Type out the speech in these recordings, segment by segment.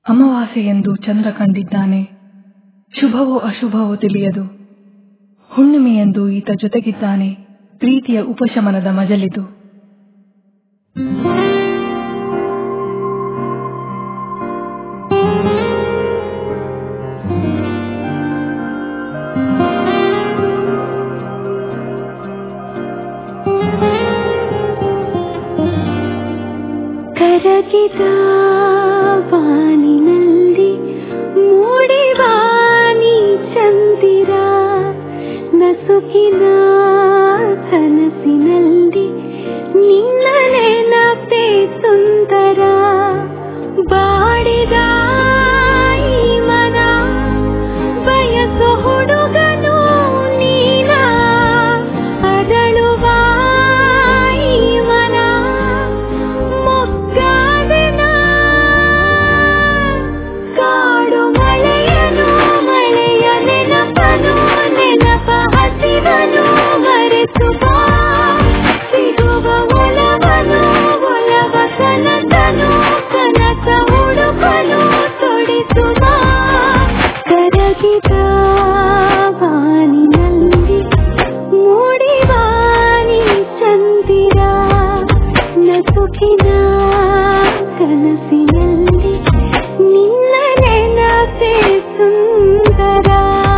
ಅಮಾವಾಸ್ಯೆ ಎಂದು ಚಂದ್ರ ಕಂಡಿದ್ದಾನೆ. ಶುಭವೋ ಅಶುಭವೋ ತಿಳಿಯದು. ಹುಣ್ಣಿಮೆಯೆಂದು ಈತ ಜೊತೆಗಿದ್ದಾನೆ. ಪ್ರೀತಿಯ ಉಪಶಮನದ ಮಜಲಿದು. ಕರಗಿದ ವಾನಿನಲ್ಲಿ ಮೂಡಿವಾನಿ ಚಂದಿರ, ನಸುಕಿನ ಕನಸಿನಲ್ಲಿ ನಿನ್ನ ನೆನಪೇ ಸುಂದರ. ಬಾಡಿದ ಈ ಮನ ಬಯಸು ಹುಡುಗನು ನೀನ, ಅರಳುವ ಈ ಮನ ಮೊಗ್ಗಾದೆನ. ಕಾಡು ಮಳೆಯನು ಮಳೆಯ ನೆನಪನು, ನೆನಪ ಹಸಿವನು ಮರೆಸುವ. ಸಿಗುವ ಒಲವನು ಒಲವ ಕನಸನು, ಕನಸ ಹುಡುಕಲು ತೊಡಿಸುವ. ಕರಗಿದ ವಾನಿನಲ್ಲಿ ಮೂಡಿವಾನಿ ಚಂದಿರ, ನಸುಕಿನ ಕನಸಿನಲ್ಲಿ ನಿನ್ನ ನೆನಪೇ ಸುಂದರ.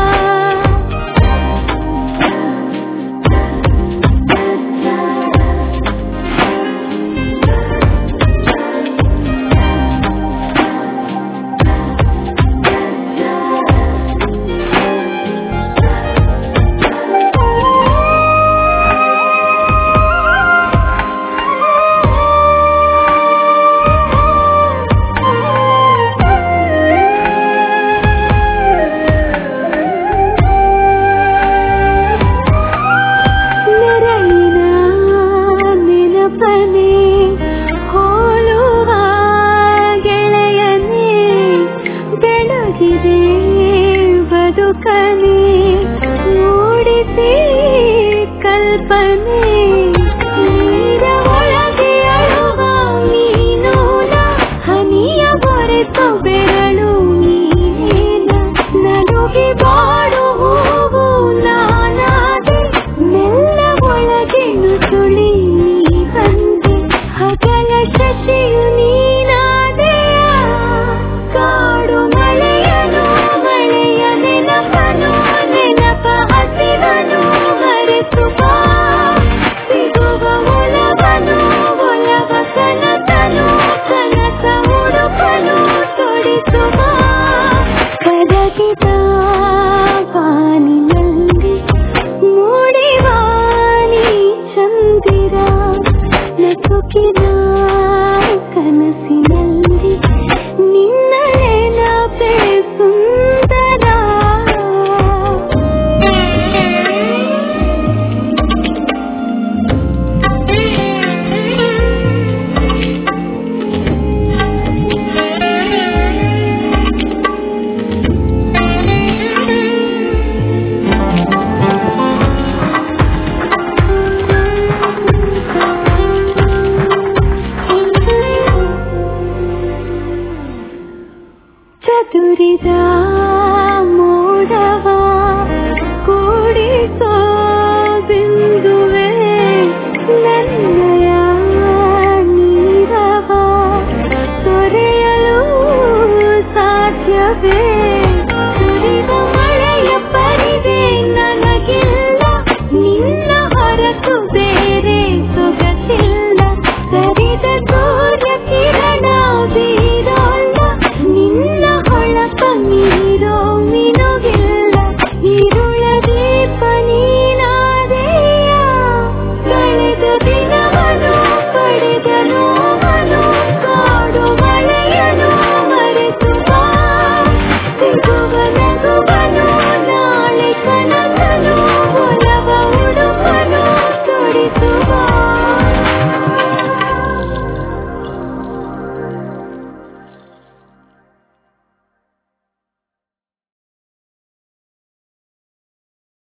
ಚದುರಿದ ಮೋಡವ ಕೂಡಿಸೋ ಬಿಂದುವೆ, ನನ್ನಯ ನೀರವ ತೊರೆಯಲು ಸಾಧ್ಯವೇ?